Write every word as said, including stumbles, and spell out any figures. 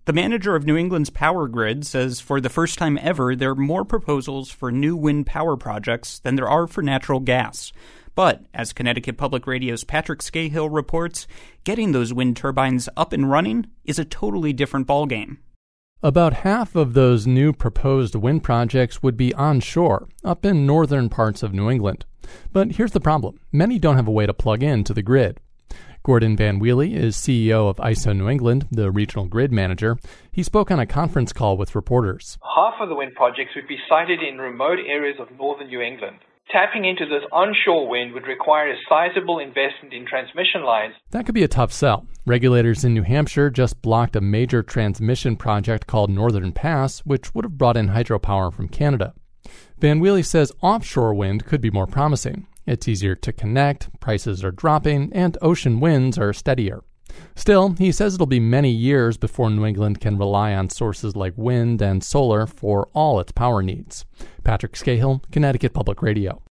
The manager of New England's power grid says for the first time ever, there are more proposals for new wind power projects than there are for natural gas. But, as Connecticut Public Radio's Patrick Scahill reports, getting those wind turbines up and running is a totally different ballgame. About half of those new proposed wind projects would be onshore, up in northern parts of New England. But here's the problem. Many don't have a way to plug in to the grid. Gordon Van Wheely is C E O of I S O New England, the regional grid manager. He spoke on a conference call with reporters. Half of the wind projects would be sited in remote areas of northern New England. Tapping into this onshore wind would require a sizable investment in transmission lines. That could be a tough sell. Regulators in New Hampshire just blocked a major transmission project called Northern Pass, which would have brought in hydropower from Canada. Van Wheely says offshore wind could be more promising. It's easier to connect, prices are dropping, and ocean winds are steadier. Still, he says it'll be many years before New England can rely on sources like wind and solar for all its power needs. Patrick Scahill, Connecticut Public Radio.